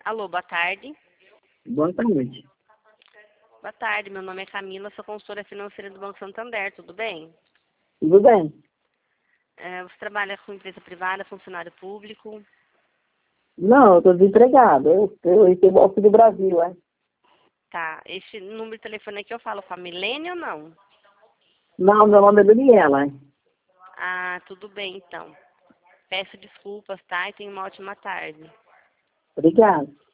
Alô, boa tarde. Boa tarde. Boa tarde, meu nome é Camila, sou consultora financeira do Banco Santander, tudo bem? Tudo bem? Você trabalha com empresa privada, funcionário público? Não, eu estou desempregado. Eu recebo Auxílio do Brasil, é? Tá, este número de telefone aqui eu falo com a Milene ou não? Não, meu nome é Daniela. Ah, tudo bem então. Peço desculpas, tá? E tenha uma ótima tarde. Obrigada.